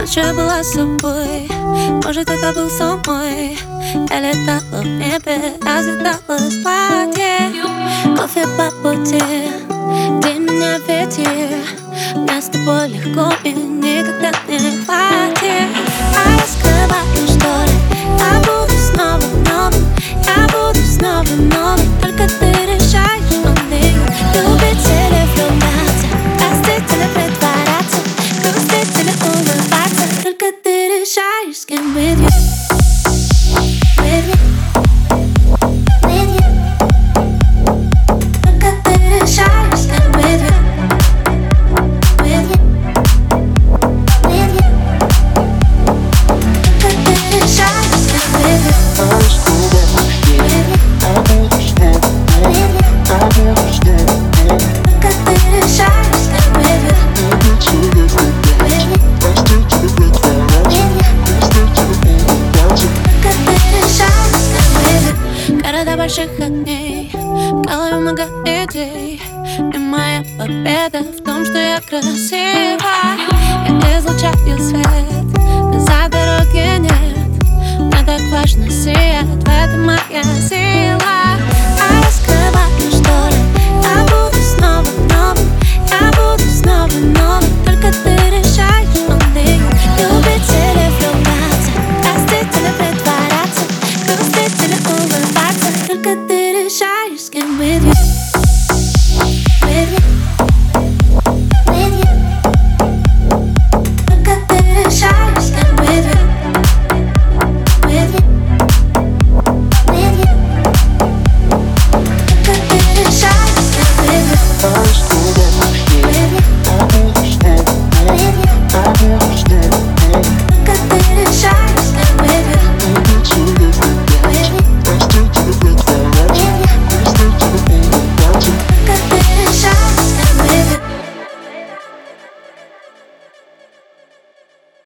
Ночью я была с собой, может, это был сон мой. Я летала в небе, разлеталась в платье. Кофе по пути, где меня ветер. Мне с тобой легко и никогда не хватит. А я скрываю шторы, я буду снова новым. Я буду снова новым, только ты решаешь, что мне любить или влюбляться, простить или притворяться, грустить или улыбаться. Только ты решаешь, с кем with you. With you. With you. Только ты решаешь, с кем with you. With you. With you. Только ты решаешь, с кем with you. Города больших огней, в голове много идей. И моя победа в том, что я красива. Я излучаю свет, назад дороги нет. Мне так важно сиять, в этом моя сила. А я скрываю шторы, я буду снова новым. Я буду снова